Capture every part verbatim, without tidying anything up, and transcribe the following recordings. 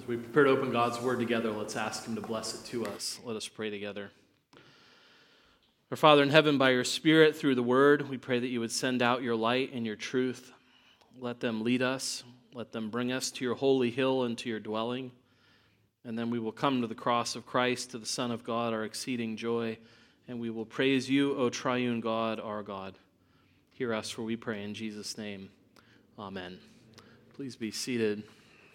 As we prepare to open God's Word together, let's ask Him to bless it to us. Let us pray together. Our Father in heaven, by your Spirit, through the Word, we pray that you would send out your light and your truth. Let them lead us. Let them bring us to your holy hill and to your dwelling. And then we will come to the cross of Christ, to the Son of God, our exceeding joy. And we will praise you, O triune God, our God. Hear us, for we pray in Jesus' name. Amen. Please be seated.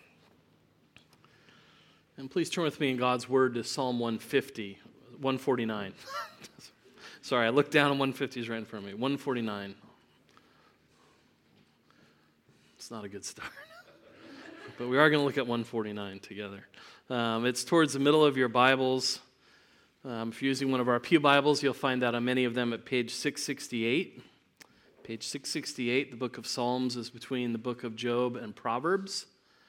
And please turn with me in God's Word to Psalm one fifty, one forty-nine. Sorry, I looked down and one fifty is right in front of me. one forty-nine. It's not a good start. But we are going to look at one forty-nine together. Um, it's towards the middle of your Bibles. Um, if you're using one of our Pew Bibles, you'll find that on many of them at page six sixty-eight. Page six sixty-eight, the book of Psalms is between the book of Job and Proverbs.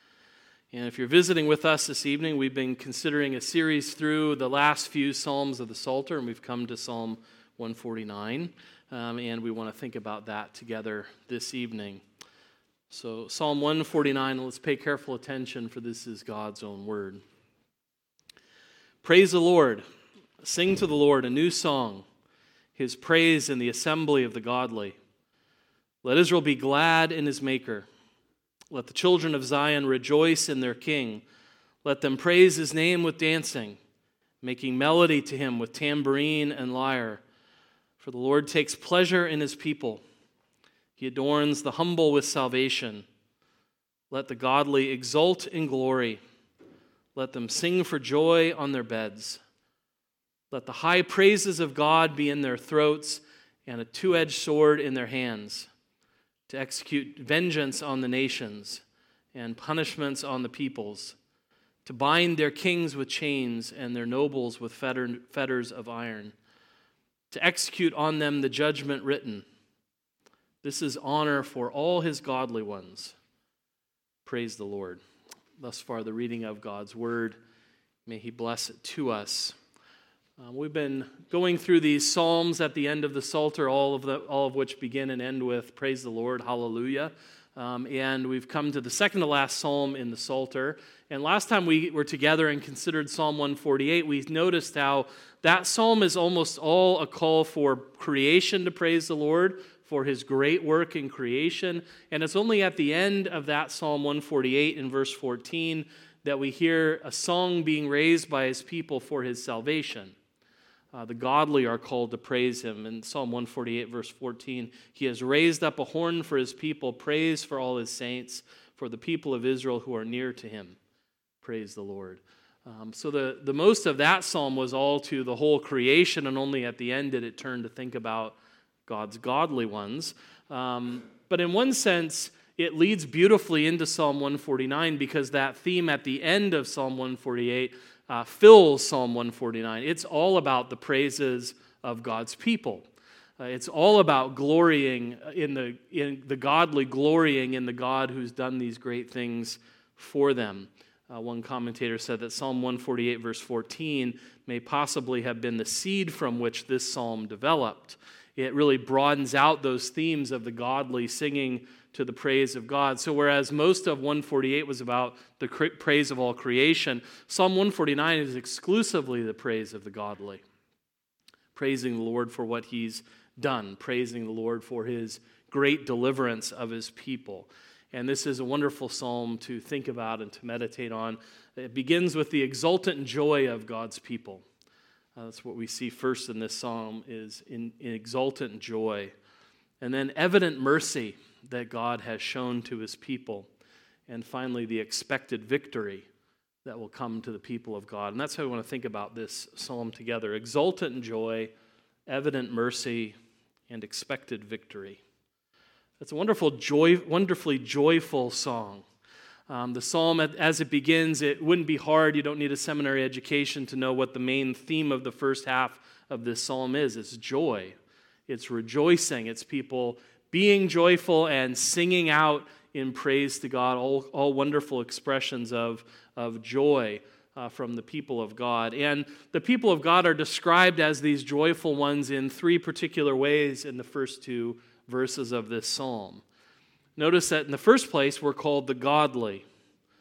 And if you're visiting with us this evening, we've been considering a series through the last few Psalms of the Psalter, and we've come to Psalm one forty-nine, um, and we want to think about that together this evening. So Psalm one forty-nine, let's pay careful attention, for this is God's own word. Praise the Lord. Sing to the Lord a new song, His praise in the assembly of the godly. Let Israel be glad in his Maker. Let the children of Zion rejoice in their King. Let them praise his name with dancing, making melody to him with tambourine and lyre. For the Lord takes pleasure in his people. He adorns the humble with salvation. Let the godly exult in glory. Let them sing for joy on their beds. Let the high praises of God be in their throats and a two-edged sword in their hands, to execute vengeance on the nations and punishments on the peoples, to bind their kings with chains and their nobles with fetters of iron, to execute on them the judgment written. This is honor for all his godly ones. Praise the Lord. Thus far, the reading of God's word. May he bless it to us. Um, we've been going through these psalms at the end of the Psalter, all of the, all of which begin and end with praise the Lord, hallelujah. Um, and we've come to the second to last psalm in the Psalter. And last time we were together and considered Psalm one forty-eight, we noticed how that psalm is almost all a call for creation to praise the Lord, for his great work in creation. And it's only at the end of that Psalm one forty-eight in verse fourteen that we hear a song being raised by his people for his salvation. Uh, the godly are called to praise him. In Psalm one forty-eight, verse fourteen, he has raised up a horn for his people, praise for all his saints, for the people of Israel who are near to him. Praise the Lord. Um, so the, the most of that psalm was all to the whole creation, and only at the end did it turn to think about God's godly ones. Um, but in one sense, it leads beautifully into Psalm one forty-nine, because that theme at the end of Psalm one forty-eight Uh, fills Psalm one forty-nine. It's all about the praises of God's people. Uh, it's all about glorying in the in the godly, glorying in the God who's done these great things for them. Uh, one commentator said that Psalm one forty-eight, verse fourteen, may possibly have been the seed from which this psalm developed. It really broadens out those themes of the godly singing to the praise of God. So whereas most of one forty-eight was about the praise of all creation, Psalm one forty-nine is exclusively the praise of the godly. Praising the Lord for what he's done, praising the Lord for his great deliverance of his people. And this is a wonderful psalm to think about and to meditate on. It begins with the exultant joy of God's people. Uh, that's what we see first in this psalm, is in, in exultant joy. And then evident mercy that God has shown to his people. And finally, the expected victory that will come to the people of God. And that's how we want to think about this psalm together. Exultant joy, evident mercy, and expected victory. It's a wonderful, joy, wonderfully joyful song. Um, the psalm, as it begins, it wouldn't be hard. You don't need a seminary education to know what the main theme of the first half of this psalm is. It's joy. It's rejoicing. It's people being joyful and singing out in praise to God, all, all wonderful expressions of, of joy uh, from the people of God. And the people of God are described as these joyful ones in three particular ways in the first two verses of this psalm. Notice that in the first place, we're called the godly.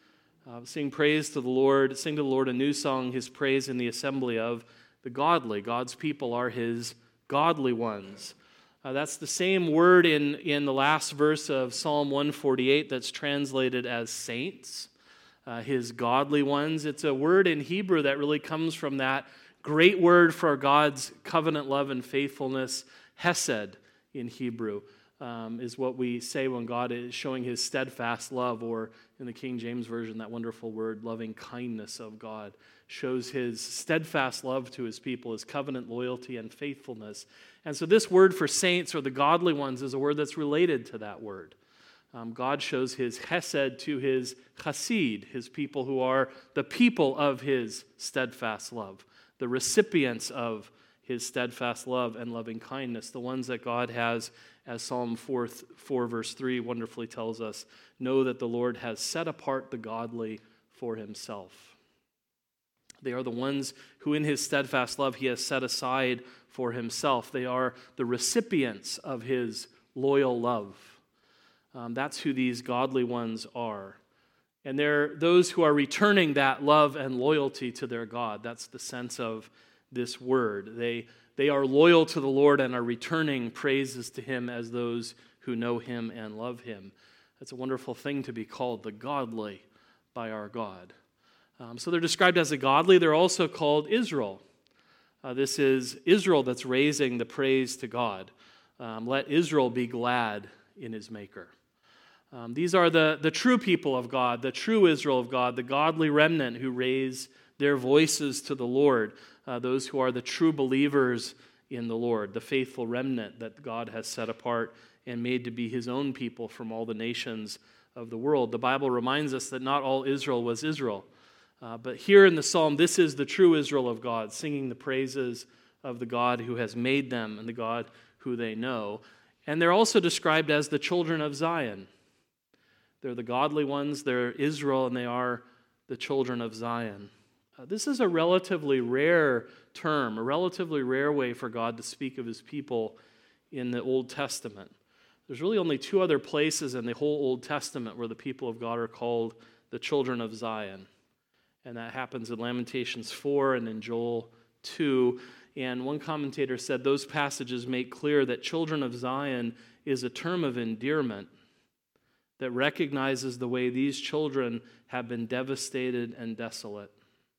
Uh, sing praise to the Lord, sing to the Lord a new song, his praise in the assembly of the godly. God's people are his godly ones. Uh, that's the same word in, in the last verse of Psalm one forty-eight that's translated as saints, uh, his godly ones. It's a word in Hebrew that really comes from that great word for God's covenant love and faithfulness, hesed in Hebrew, um, is what we say when God is showing his steadfast love, or in the King James Version, that wonderful word, loving kindness of God, shows his steadfast love to his people, his covenant loyalty and faithfulness. And so this word for saints, or the godly ones, is a word that's related to that word. Um, God shows his hesed to his chassid, his people who are the people of his steadfast love, the recipients of his steadfast love and loving kindness, the ones that God has, as Psalm four, four verse three wonderfully tells us, know that the Lord has set apart the godly for himself. They are the ones who in his steadfast love he has set aside for himself. They are the recipients of his loyal love. Um, that's who these godly ones are. And they're those who are returning that love and loyalty to their God. That's the sense of this word. They, they are loyal to the Lord and are returning praises to him as those who know him and love him. That's a wonderful thing to be called the godly by our God. Um, so they're described as the godly. They're also called Israel. Uh, this is Israel that's raising the praise to God. Um, let Israel be glad in his Maker. Um, these are the, the true people of God, the true Israel of God, the godly remnant who raise their voices to the Lord, uh, those who are the true believers in the Lord, the faithful remnant that God has set apart and made to be his own people from all the nations of the world. The Bible reminds us that not all Israel was Israel. Uh, but here in the psalm, this is the true Israel of God, singing the praises of the God who has made them and the God who they know. And they're also described as the children of Zion. They're the godly ones, they're Israel, and they are the children of Zion. Uh, this is a relatively rare term, a relatively rare way for God to speak of his people in the Old Testament. There's really only two other places in the whole Old Testament where the people of God are called the children of Zion. And that happens in Lamentations four and in Joel two. And one commentator said those passages make clear that children of Zion is a term of endearment that recognizes the way these children have been devastated and desolate.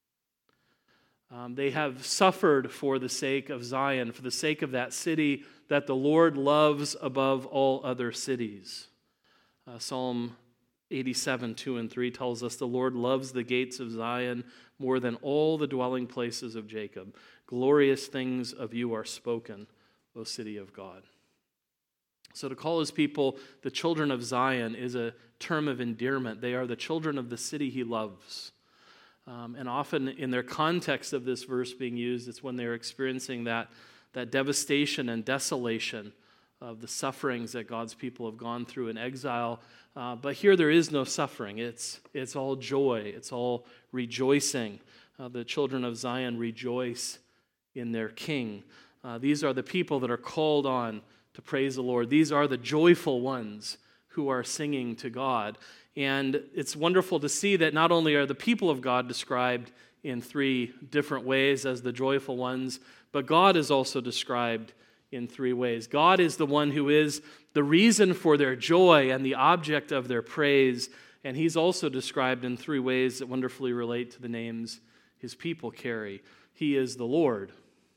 Um, they have suffered for the sake of Zion, for the sake of that city that the Lord loves above all other cities. Uh, Psalm eighty-seven, two and three tells us the Lord loves the gates of Zion more than all the dwelling places of Jacob. Glorious things of you are spoken, O city of God. So to call his people the children of Zion is a term of endearment. They are the children of the city he loves. Um, and often in their context of this verse being used, it's when they're experiencing that, that devastation and desolation of the sufferings that God's people have gone through in exile. Uh, but here there is no suffering. It's, it's all joy. It's all rejoicing. Uh, the children of Zion rejoice in their King. Uh, these are the people that are called on to praise the Lord. These are the joyful ones who are singing to God. And it's wonderful to see that not only are the people of God described in three different ways as the joyful ones, but God is also described in three ways. God is the one who is the reason for their joy and the object of their praise, and he's also described in three ways that wonderfully relate to the names his people carry. He is the Lord.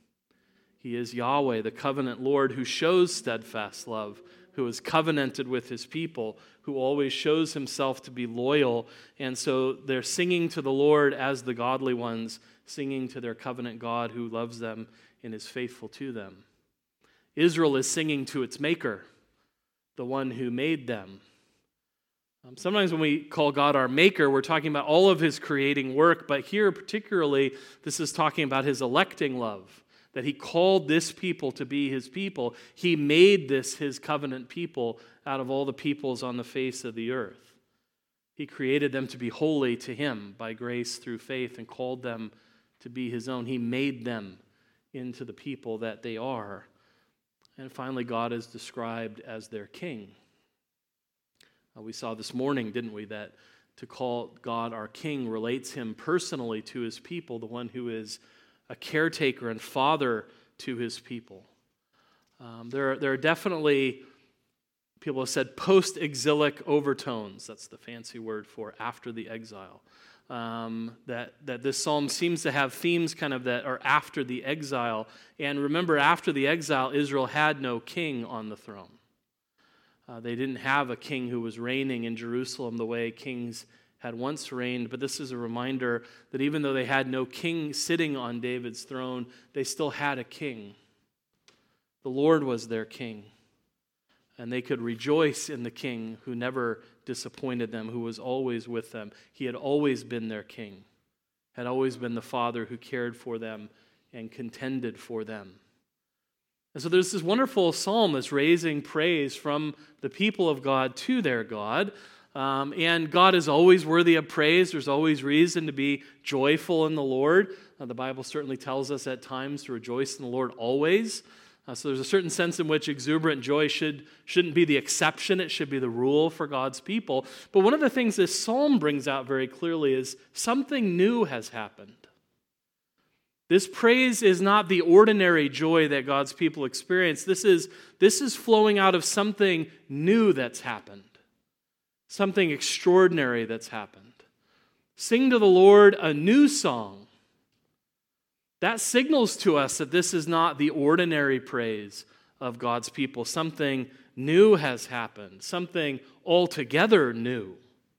He is Yahweh, the covenant Lord who shows steadfast love, who is covenanted with his people, who always shows himself to be loyal. And so they're singing to the Lord as the godly ones, singing to their covenant God who loves them and is faithful to them. Israel is singing to its maker, the one who made them. Um, sometimes when we call God our maker, we're talking about all of his creating work, but here particularly, this is talking about his electing love, that he called this people to be his people. He made this his covenant people out of all the peoples on the face of the earth. He created them to be holy to him by grace through faith and called them to be his own. He made them into the people that they are. And finally, God is described as their king. Uh, we saw this morning, didn't we, that to call God our King relates him personally to his people, the one who is a caretaker and father to his people. Um, there, are, there are definitely, people have said, post-exilic overtones. That's the fancy word for after the exile. Um, that, that this psalm seems to have themes kind of that are after the exile. And remember, after the exile, Israel had no king on the throne. Uh, they didn't have a king who was reigning in Jerusalem the way kings had once reigned, but this is a reminder that even though they had no king sitting on David's throne, they still had a king. The Lord was their king, and they could rejoice in the king who never disappointed them, who was always with them. He had always been their king, had always been the father who cared for them and contended for them. And so there's this wonderful psalm that's raising praise from the people of God to their God. Um, and God is always worthy of praise. There's always reason to be joyful in the Lord. Uh, the Bible certainly tells us at times to rejoice in the Lord always. Uh, so there's a certain sense in which exuberant joy should, shouldn't be the exception. It should be the rule for God's people. But one of the things this psalm brings out very clearly is something new has happened. This praise is not the ordinary joy that God's people experience. This is, this is flowing out of something new that's happened, something extraordinary that's happened. Sing to the Lord a new song. That signals to us that this is not the ordinary praise of God's people. Something new has happened, something altogether new.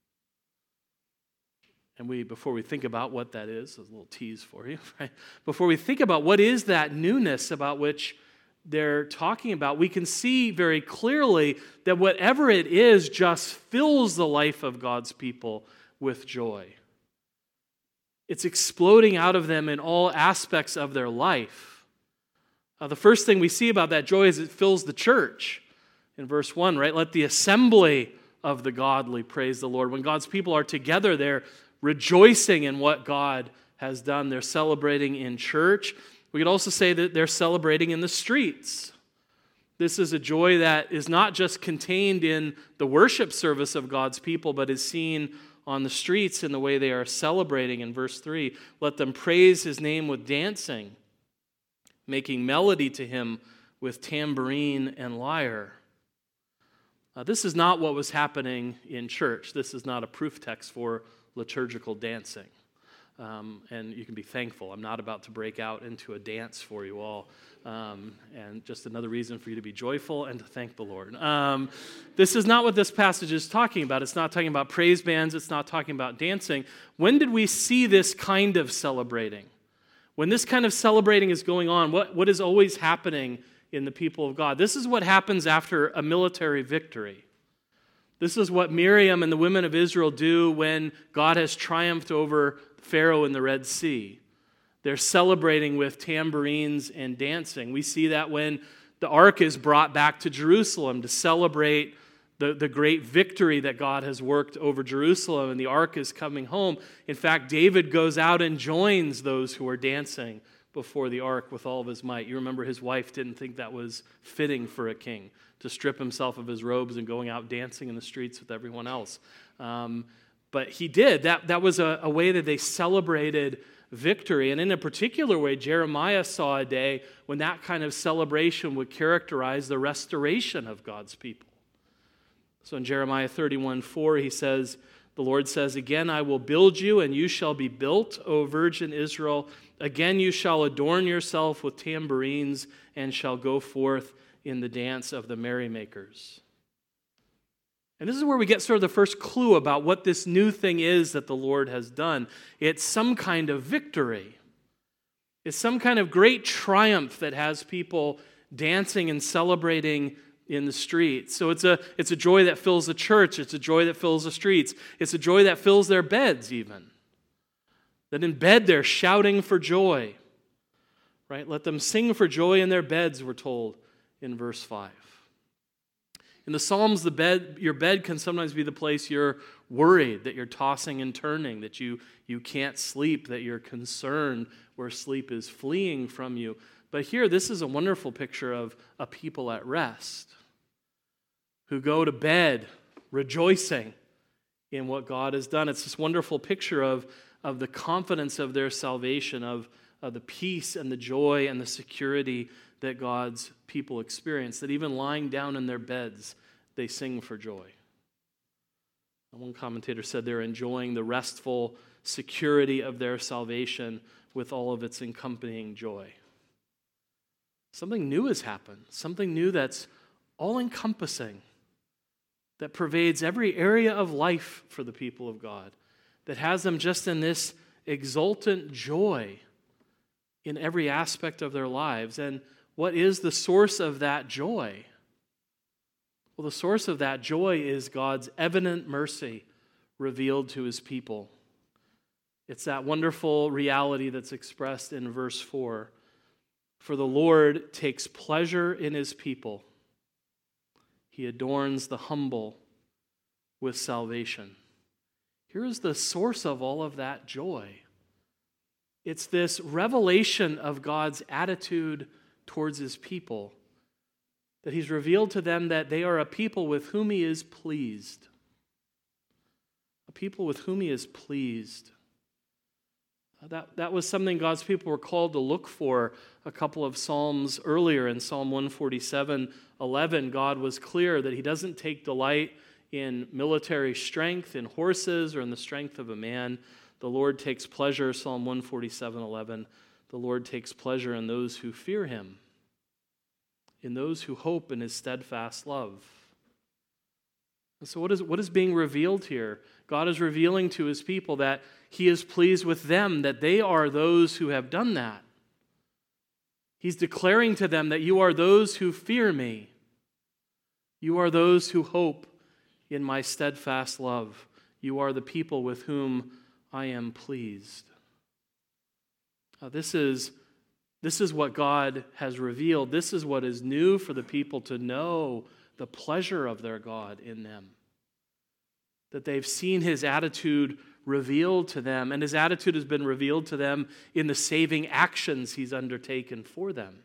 And we, before we think about what that is, a little tease for you, right? Before we think about what is that newness about which they're talking about, we can see very clearly that whatever it is just fills the life of God's people with joy. It's exploding out of them in all aspects of their life. Uh, the first thing we see about that joy is it fills the church. In verse one, right? Let the assembly of the godly praise the Lord. When God's people are together, they're rejoicing in what God has done. They're celebrating in church. We could also say that they're celebrating in the streets. This is a joy that is not just contained in the worship service of God's people, but is seen on the streets in the way they are celebrating. In verse three, let them praise his name with dancing, making melody to him with tambourine and lyre. Uh, this is not what was happening in church. This is not a proof text for liturgical dancing. Um, and you can be thankful. I'm not about to break out into a dance for you all. Um, and just another reason for you to be joyful and to thank the Lord. Um, this is not what this passage is talking about. It's not talking about praise bands. It's not talking about dancing. When did we see this kind of celebrating? When this kind of celebrating is going on, what, what is always happening in the people of God? This is what happens after a military victory. This is what Miriam and the women of Israel do when God has triumphed over Pharaoh in the Red Sea. They're celebrating with tambourines and dancing. We see that when the ark is brought back to Jerusalem to celebrate the, the great victory that God has worked over Jerusalem, and the ark is coming home. In fact, David goes out and joins those who are dancing before the ark with all of his might. You remember his wife didn't think that was fitting for a king, to strip himself of his robes and going out dancing in the streets with everyone else. Um, but he did. That, that was a, a way that they celebrated victory. And in a particular way, Jeremiah saw a day when that kind of celebration would characterize the restoration of God's people. So in Jeremiah thirty-one four, he says, the Lord says, again, I will build you, and you shall be built, O virgin Israel. Again, you shall adorn yourself with tambourines and shall go forth in the dance of the merrymakers. And this is where we get sort of the first clue about what this new thing is that the Lord has done. It's some kind of victory. It's some kind of great triumph that has people dancing and celebrating in the streets. So it's a, it's a joy that fills the church. It's a joy that fills the streets. It's a joy that fills their beds even. That in bed they're shouting for joy. Right? Let them sing for joy in their beds, we're told in verse five. In the Psalms, the bed, your bed can sometimes be the place you're worried, that you're tossing and turning, that you, you can't sleep, that you're concerned, where sleep is fleeing from you. But here, this is a wonderful picture of a people at rest who go to bed rejoicing in what God has done. It's this wonderful picture of, of the confidence of their salvation, of, of the peace and the joy and the security that God's people experience, that even lying down in their beds, they sing for joy. And one commentator said they're enjoying the restful security of their salvation with all of its accompanying joy. Something new has happened, something new that's all-encompassing, that pervades every area of life for the people of God, that has them just in this exultant joy in every aspect of their lives. And what is the source of that joy? Well, the source of that joy is God's evident mercy revealed to his people. It's that wonderful reality that's expressed in verse four. For the Lord takes pleasure in his people. He adorns the humble with salvation. Here is the source of all of that joy. It's this revelation of God's attitude towards his people, that he's revealed to them that they are a people with whom he is pleased. A people with whom he is pleased. That, that was something God's people were called to look for a couple of Psalms earlier. In Psalm one forty-seven eleven, God was clear that he doesn't take delight in military strength, in horses, or in the strength of a man. The Lord takes pleasure, Psalm one forty-seven eleven, the Lord takes pleasure in those who fear him, in those who hope in his steadfast love. And so what is, what is being revealed here? God is revealing to his people that he is pleased with them, that they are those who have done that. He's declaring to them that you are those who fear me. You are those who hope in my steadfast love. You are the people with whom I am pleased. Uh, this is, this is what God has revealed. This is what is new for the people to know the pleasure of their God in them. That they've seen his attitude revealed to them, and his attitude has been revealed to them in the saving actions he's undertaken for them.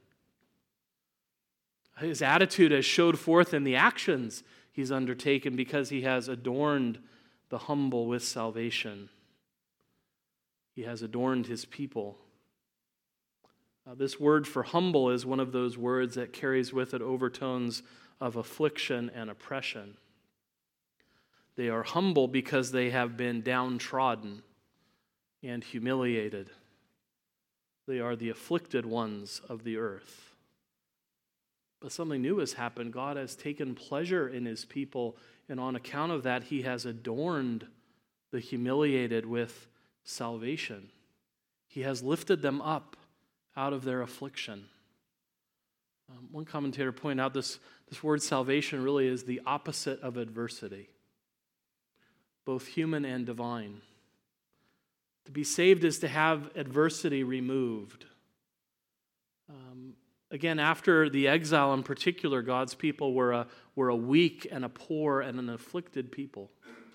His attitude has showed forth in the actions he's undertaken because he has adorned the humble with salvation. He has adorned his people. Uh, this word for humble is one of those words that carries with it overtones of affliction and oppression. They are humble because they have been downtrodden and humiliated. They are the afflicted ones of the earth. But something new has happened. God has taken pleasure in his people, and on account of that, he has adorned the humiliated with salvation. He has lifted them up out of their affliction. Um, one commentator pointed out this, this word salvation really is the opposite of adversity, both human and divine. To be saved is to have adversity removed. Um, again, after the exile in particular, God's people were a, were a weak and a poor and an afflicted people.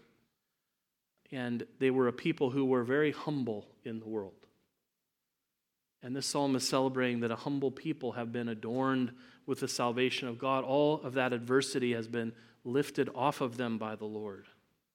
And they were a people who were very humble in the world. And this psalm is celebrating that a humble people have been adorned with the salvation of God. All of that adversity has been lifted off of them by the Lord.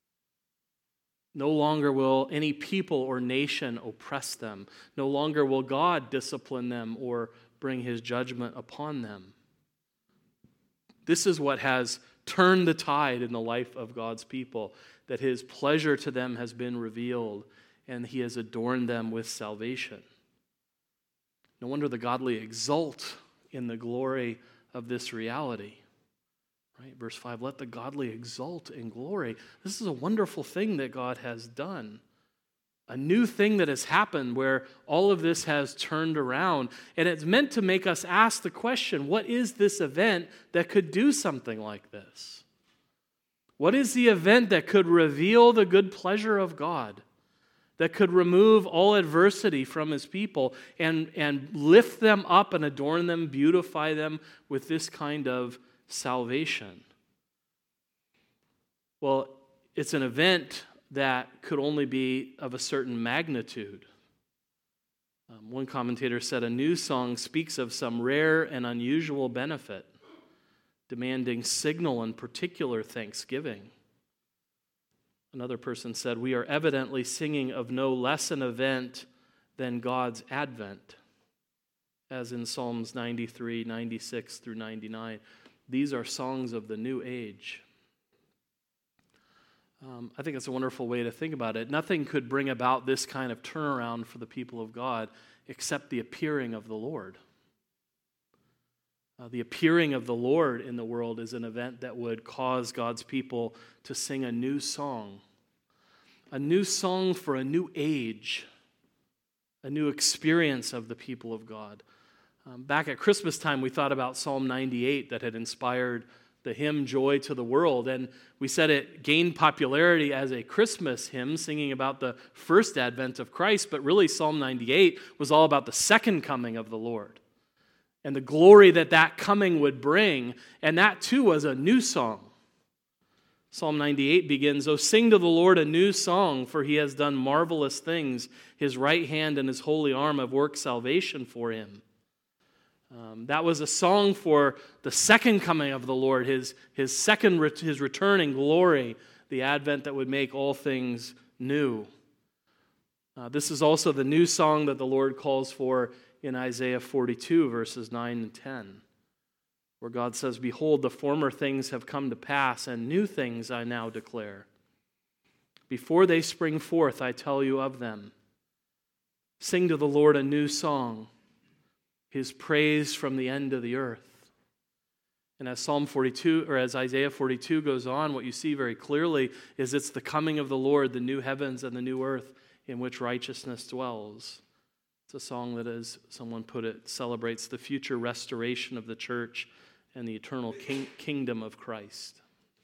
No longer will any people or nation oppress them. No longer will God discipline them or bring his judgment upon them. This is what has turned the tide in the life of God's people, that his pleasure to them has been revealed and he has adorned them with salvation. No wonder the godly exult in the glory of this reality. Right? Verse five, let the godly exult in glory. This is a wonderful thing that God has done. A new thing that has happened where all of this has turned around. And it's meant to make us ask the question, what is this event that could do something like this? What is the event that could reveal the good pleasure of God? That could remove all adversity from his people and, and lift them up and adorn them, beautify them with this kind of salvation? Well, it's an event that could only be of a certain magnitude. Um, one commentator said a new song speaks of some rare and unusual benefit, demanding signal and particular thanksgiving. Another person said, "We are evidently singing of no less an event than God's advent," as in Psalms ninety-three, ninety-six through ninety-nine. These are songs of the new age. Um, I think it's a wonderful way to think about it. Nothing could bring about this kind of turnaround for the people of God except the appearing of the Lord. Uh, the appearing of the Lord in the world is an event that would cause God's people to sing a new song. A new song for a new age. A new experience of the people of God. Um, back at Christmas time, we thought about Psalm ninety-eight that had inspired the hymn Joy to the World. And we said it gained popularity as a Christmas hymn, singing about the first advent of Christ. But really, Psalm ninety-eight was all about the second coming of the Lord and the glory that that coming would bring. And that too was a new song. Psalm ninety-eight begins, "O sing to the Lord a new song, for he has done marvelous things. His right hand and his holy arm have worked salvation for him." Um, that was a song for the second coming of the Lord, his, his second his return in glory, the advent that would make all things new. Uh, this is also the new song that the Lord calls for in Isaiah forty-two, verses nine and ten, where God says, "Behold, the former things have come to pass, and new things I now declare. Before they spring forth, I tell you of them. Sing to the Lord a new song, his praise from the end of the earth." And as Psalm forty-two, or as Isaiah forty-two goes on, what you see very clearly is it's the coming of the Lord, the new heavens and the new earth in which righteousness dwells. It's a song that, as someone put it, celebrates the future restoration of the church and the eternal king- kingdom of Christ.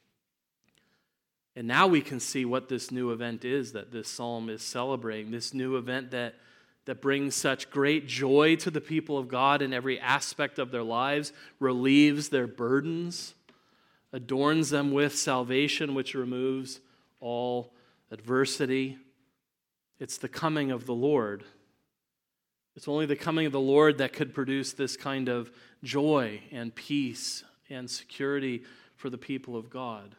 And now we can see what this new event is that this psalm is celebrating, this new event that that brings such great joy to the people of God in every aspect of their lives, relieves their burdens, adorns them with salvation, which removes all adversity. It's the coming of the Lord. It's only the coming of the Lord that could produce this kind of joy and peace and security for the people of God.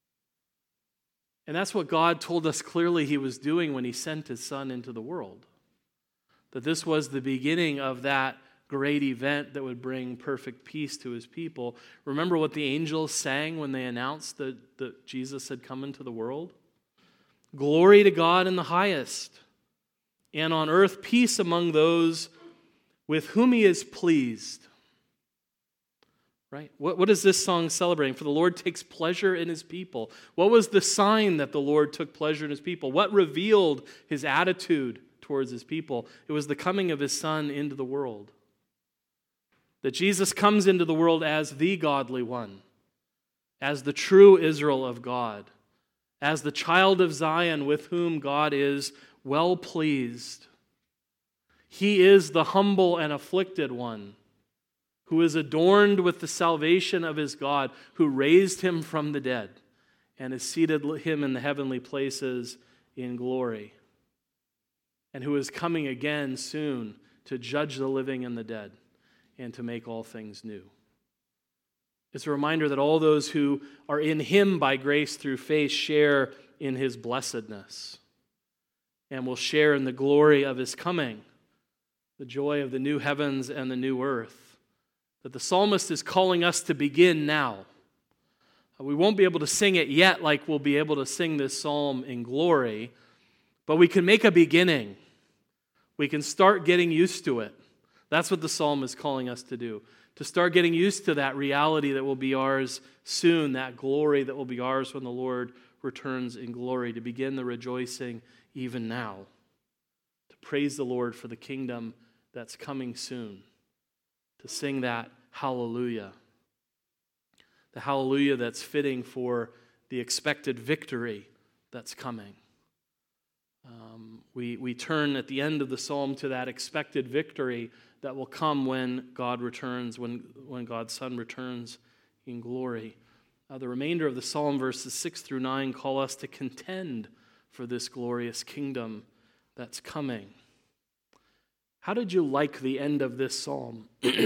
And that's what God told us clearly he was doing when he sent his Son into the world. That this was the beginning of that great event that would bring perfect peace to his people. Remember what the angels sang when they announced that, that Jesus had come into the world? "Glory to God in the highest, and on earth peace among those with whom he is pleased." Right? What, what is this song celebrating? For the Lord takes pleasure in his people. What was the sign that the Lord took pleasure in his people? What revealed his attitude towards his people? It was the coming of his Son into the world. That Jesus comes into the world as the godly one, as the true Israel of God, as the child of Zion with whom God is well pleased. He is the humble and afflicted one who is adorned with the salvation of his God, who raised him from the dead and has seated him in the heavenly places in glory, and who is coming again soon to judge the living and the dead and to make all things new. It's a reminder that all those who are in him by grace through faith share in his blessedness and will share in the glory of his coming, the joy of the new heavens and the new earth, that the psalmist is calling us to begin now. We won't be able to sing it yet like we'll be able to sing this psalm in glory, but we can make a beginning. We can start getting used to it. That's what the psalm is calling us to do, to start getting used to that reality that will be ours soon, that glory that will be ours when the Lord returns in glory, to begin the rejoicing even now, to praise the Lord for the kingdom that's coming soon, to sing that hallelujah, the hallelujah that's fitting for the expected victory that's coming. Um, we, we turn at the end of the psalm to that expected victory that will come when God returns, when, when God's Son returns in glory. Uh, the remainder of the psalm, verses six through nine, call us to contend for this glorious kingdom that's coming. How did you like the end of this psalm?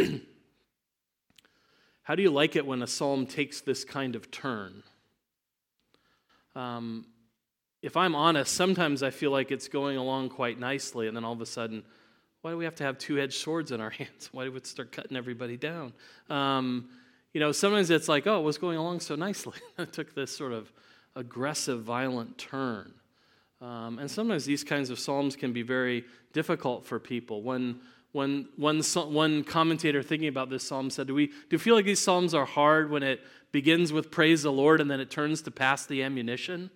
How do you like it when a psalm takes this kind of turn? Um, if I'm honest, sometimes I feel like it's going along quite nicely, and then all of a sudden, why do we have to have two-edged swords in our hands? Why do we start cutting everybody down? Um, you know, sometimes it's like, oh, it was going along so nicely. It took this sort of aggressive, violent turn. Um, and sometimes these kinds of psalms can be very difficult for people. When when one one commentator thinking about this psalm said, "Do we do you feel like these psalms are hard when it begins with praise the Lord and then it turns to pass the ammunition?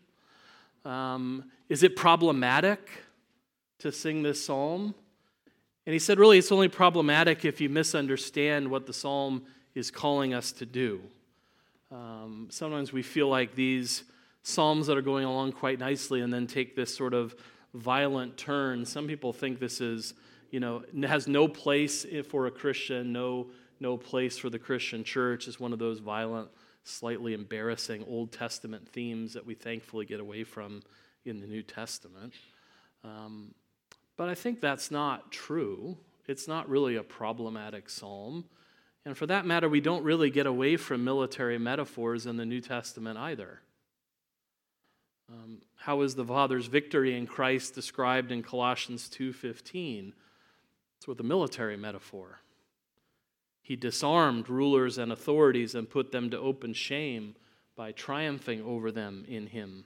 Um, is it problematic to sing this psalm?" And he said, really, it's only problematic if you misunderstand what the psalm is calling us to do. Um, sometimes we feel like these psalms that are going along quite nicely and then take this sort of violent turn. Some people think this is, you know, has no place for a Christian, no, no place for the Christian church. It's one of those violent, slightly embarrassing Old Testament themes that we thankfully get away from in the New Testament. Um, but I think that's not true. It's not really a problematic psalm. And for that matter, we don't really get away from military metaphors in the New Testament either. Um, how is the Father's victory in Christ described in Colossians two fifteen? It's with a military metaphor. He disarmed rulers and authorities and put them to open shame by triumphing over them in him.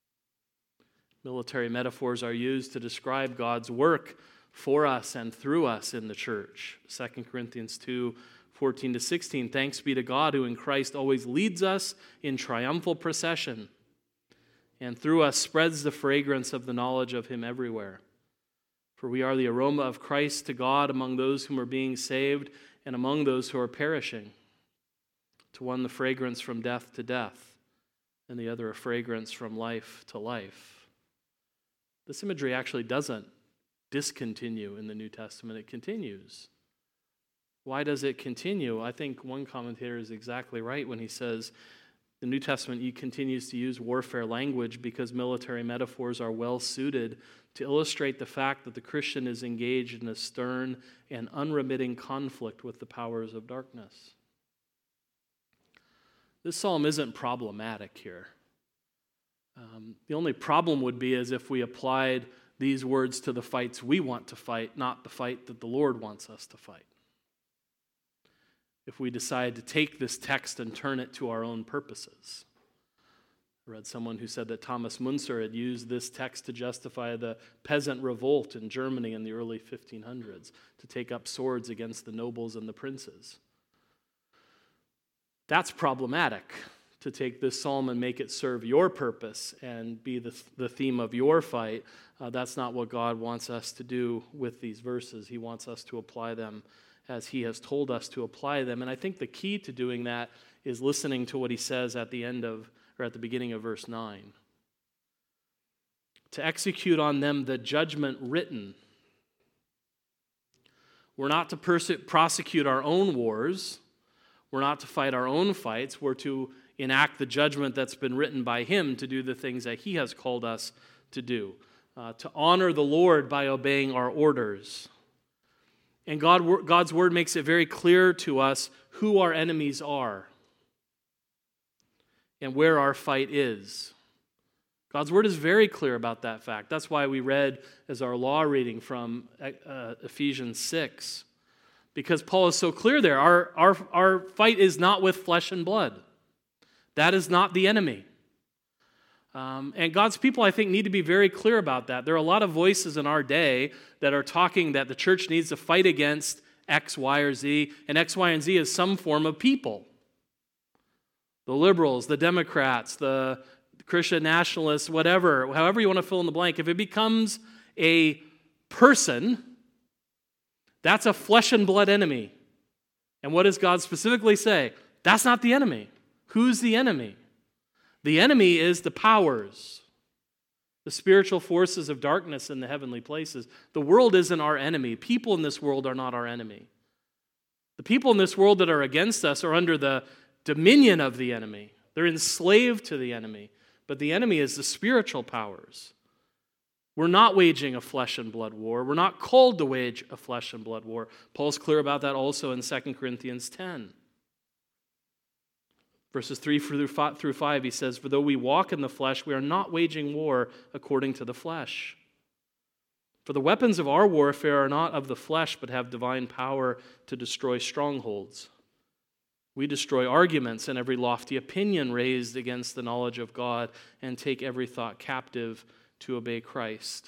Military metaphors are used to describe God's work for us and through us in the church. Second Corinthians two fourteen to sixteen, thanks be to God who in Christ always leads us in triumphal procession and through us spreads the fragrance of the knowledge of him everywhere. For we are the aroma of Christ to God among those whom are being saved and among those who are perishing. To one the fragrance from death to death, and the other a fragrance from life to life. This imagery actually doesn't discontinue in the New Testament. It continues. Why does it continue? I think one commentator is exactly right when he says the New Testament continues to use warfare language because military metaphors are well suited to illustrate the fact that the Christian is engaged in a stern and unremitting conflict with the powers of darkness. This psalm isn't problematic here. Um, the only problem would be as if we applied these words to the fights we want to fight, not the fight that the Lord wants us to fight. If we decide to take this text and turn it to our own purposes. I read someone who said that Thomas Müntzer had used this text to justify the peasant revolt in Germany in the early fifteen hundreds, to take up swords against the nobles and the princes. That's problematic, to take this psalm and make it serve your purpose and be the, the theme of your fight. Uh, that's not what God wants us to do with these verses. He wants us to apply them as he has told us to apply them. And I think the key to doing that is listening to what he says at the end of, or at the beginning of verse nine. To execute on them the judgment written. We're not to perse- prosecute our own wars. We're not to fight our own fights. We're to enact the judgment that's been written by him to do the things that he has called us to do. Uh, to honor the Lord by obeying our orders. And God, God's word makes it very clear to us who our enemies are and where our fight is. God's word is very clear about that fact. That's why we read as our law reading from uh, Ephesians six. Because Paul is so clear there. Our, our, our fight is not with flesh and blood. That is not the enemy. Um, and God's people, I think, need to be very clear about that. There are a lot of voices in our day that are talking that the church needs to fight against X, Y, or Z, and X, Y, and Z is some form of people. The liberals, the Democrats, the Christian nationalists, whatever, however you want to fill in the blank. If it becomes a person, that's a flesh and blood enemy. And what does God specifically say? That's not the enemy. Who's the enemy? The enemy is the powers, the spiritual forces of darkness in the heavenly places. The world isn't our enemy. People in this world are not our enemy. The people in this world that are against us are under the dominion of the enemy. They're enslaved to the enemy. But the enemy is the spiritual powers. We're not waging a flesh and blood war. We're not called to wage a flesh and blood war. Paul's clear about that also in Second Corinthians ten. Verses three through five, he says, "For though we walk in the flesh, we are not waging war according to the flesh. For the weapons of our warfare are not of the flesh, but have divine power to destroy strongholds. We destroy arguments and every lofty opinion raised against the knowledge of God, and take every thought captive to obey Christ."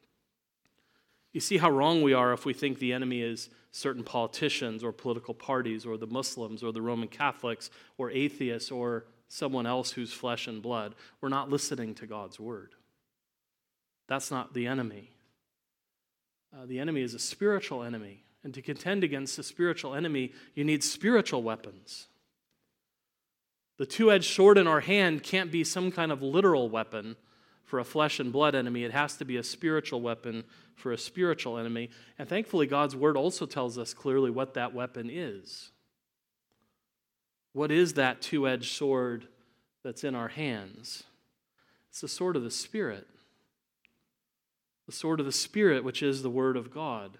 You see how wrong we are if we think the enemy is certain politicians or political parties or the Muslims or the Roman Catholics or atheists or someone else who's flesh and blood. We're not listening to God's word. That's not the enemy. Uh, the enemy is a spiritual enemy. And to contend against a spiritual enemy, you need spiritual weapons. The two-edged sword in our hand can't be some kind of literal weapon for a flesh and blood enemy. It has to be a spiritual weapon for a spiritual enemy. And thankfully, God's word also tells us clearly what that weapon is. What is that two-edged sword that's in our hands? It's the sword of the Spirit. The sword of the Spirit, which is the word of God.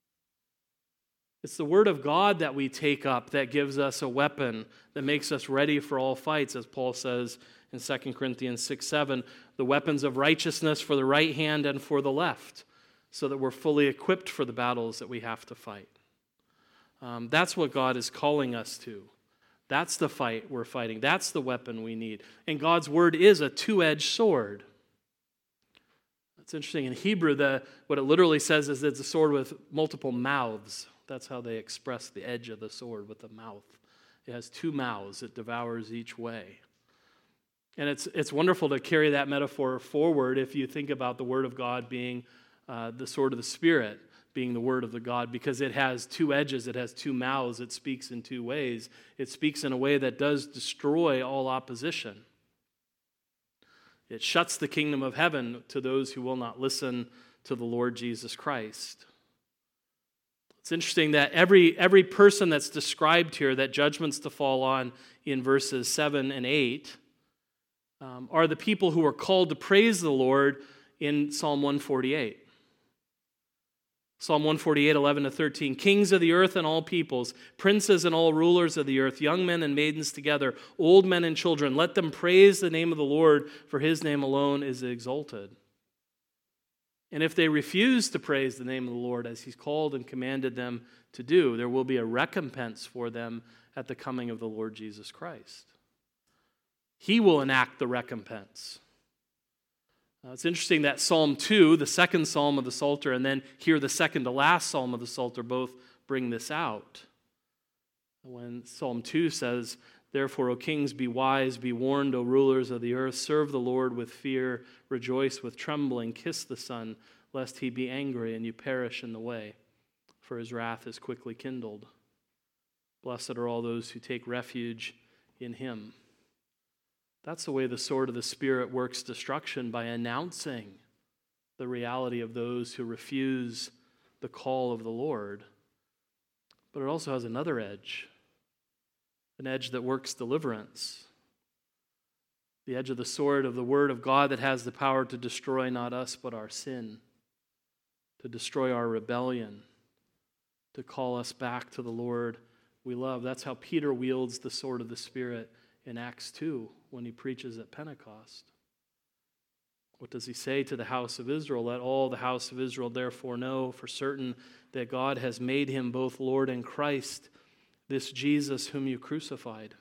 It's the word of God that we take up that gives us a weapon that makes us ready for all fights, as Paul says in Second Corinthians six seven, the weapons of righteousness for the right hand and for the left, so that we're fully equipped for the battles that we have to fight. Um, that's what God is calling us to. That's the fight we're fighting. That's the weapon we need. And God's word is a two-edged sword. It's interesting. In Hebrew, the, what it literally says is it's a sword with multiple mouths. That's how they express the edge of the sword, with the mouth. It has two mouths. It devours each way. And it's it's wonderful to carry that metaphor forward if you think about the word of God being uh, the sword of the Spirit, being the word of the God, because it has two edges. It has two mouths. It speaks in two ways. It speaks in a way that does destroy all opposition. It shuts the kingdom of heaven to those who will not listen to the Lord Jesus Christ. It's interesting that every, every person that's described here, that judgment's to fall on in verses seven and eight, um, are the people who are called to praise the Lord in Psalm one forty-eight. Psalm one forty-eight, eleven to thirteen, "Kings of the earth and all peoples, princes and all rulers of the earth, young men and maidens together, old men and children, let them praise the name of the Lord, for his name alone is exalted." And if they refuse to praise the name of the Lord as he's called and commanded them to do, there will be a recompense for them at the coming of the Lord Jesus Christ. He will enact the recompense. Uh, it's interesting that Psalm two, the second psalm of the Psalter, and then here the second to last psalm of the Psalter both bring this out. When Psalm two says, "Therefore, O kings, be wise, be warned, O rulers of the earth, serve the Lord with fear, rejoice with trembling, kiss the Son, lest he be angry and you perish in the way, for his wrath is quickly kindled. Blessed are all those who take refuge in him." That's the way the sword of the Spirit works destruction, by announcing the reality of those who refuse the call of the Lord. But it also has another edge, an edge that works deliverance. The edge of the sword of the word of God that has the power to destroy not us but our sin, to destroy our rebellion, to call us back to the Lord we love. That's how Peter wields the sword of the Spirit in Acts two when he preaches at Pentecost. What does he say to the house of Israel? "Let all the house of Israel therefore know for certain that God has made him both Lord and Christ, this Jesus whom you crucified."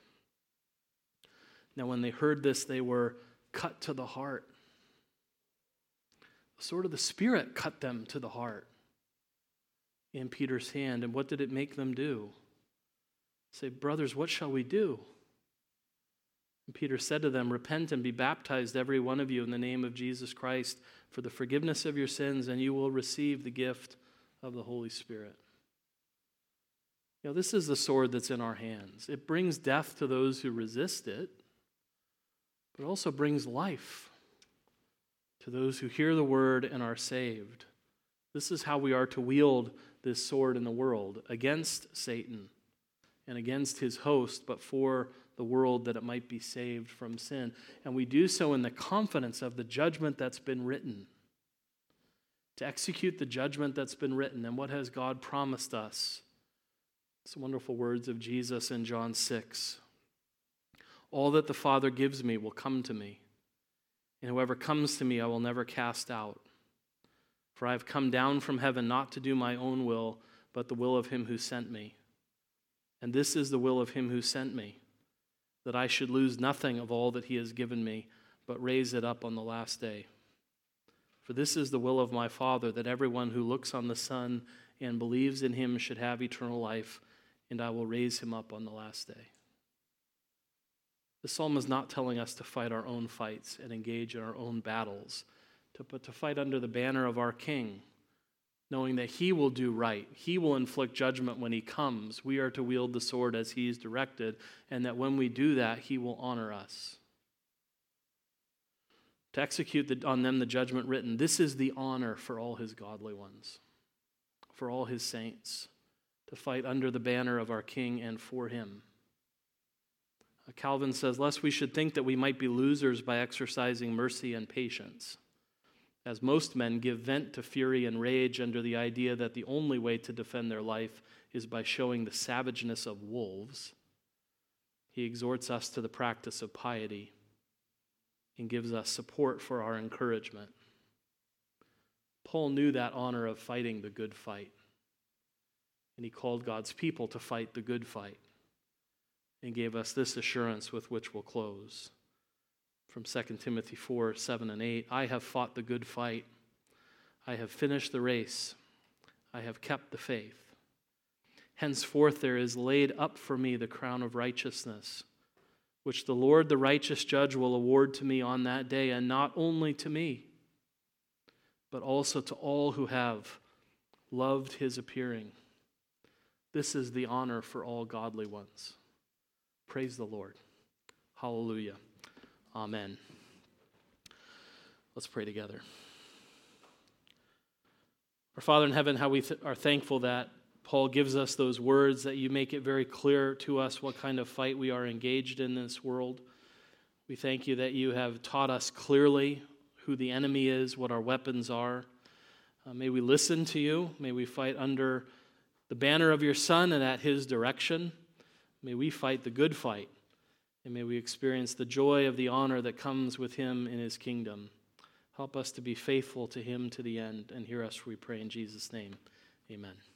Now when they heard this, they were cut to the heart. The sword of the Spirit cut them to the heart in Peter's hand. And what did it make them do? Say, "Brothers, what shall we do?" And Peter said to them, "Repent and be baptized, every one of you, in the name of Jesus Christ, for the forgiveness of your sins, and you will receive the gift of the Holy Spirit." You know, this is the sword that's in our hands. It brings death to those who resist it, but it also brings life to those who hear the word and are saved. This is how we are to wield this sword in the world, against Satan and against his host, but for the world, that it might be saved from sin. And we do so in the confidence of the judgment that's been written. To execute the judgment that's been written. And what has God promised us? Some wonderful words of Jesus in John six. All that the Father gives me will come to me, and whoever comes to me I will never cast out. For I have come down from heaven not to do my own will, but the will of him who sent me. And this is the will of him who sent me, that I should lose nothing of all that he has given me, but raise it up on the last day. For this is the will of my Father, that everyone who looks on the Son and believes in him should have eternal life, and I will raise him up on the last day. The psalm is not telling us to fight our own fights and engage in our own battles, to, but to fight under the banner of our King, knowing that he will do right. He will inflict judgment when he comes. We are to wield the sword as he is directed, and that when we do that, he will honor us. To execute the, on them the judgment written, this is the honor for all his godly ones, for all his saints, to fight under the banner of our King and for him. Calvin says, lest we should think that we might be losers by exercising mercy and patience, as most men give vent to fury and rage under the idea that the only way to defend their life is by showing the savageness of wolves. He exhorts us to the practice of piety and gives us support for our encouragement. Paul knew that honor of fighting the good fight, and he called God's people to fight the good fight, and gave us this assurance with which we'll close. From Second Timothy four, seven and eight, I have fought the good fight. I have finished the race. I have kept the faith. Henceforth there is laid up for me the crown of righteousness, which the Lord, the righteous judge, will award to me on that day, and not only to me, but also to all who have loved his appearing. This is the honor for all godly ones. Praise the Lord. Hallelujah. Amen. Let's pray together. Our Father in heaven, how we th- are thankful that Paul gives us those words, that you make it very clear to us what kind of fight we are engaged in this world. We thank you that you have taught us clearly who the enemy is, what our weapons are. Uh, may we listen to you. May we fight under the banner of your Son and at his direction. May we fight the good fight, and may we experience the joy of the honor that comes with him in his kingdom. Help us to be faithful to him to the end, and hear us, we pray in Jesus' name. Amen.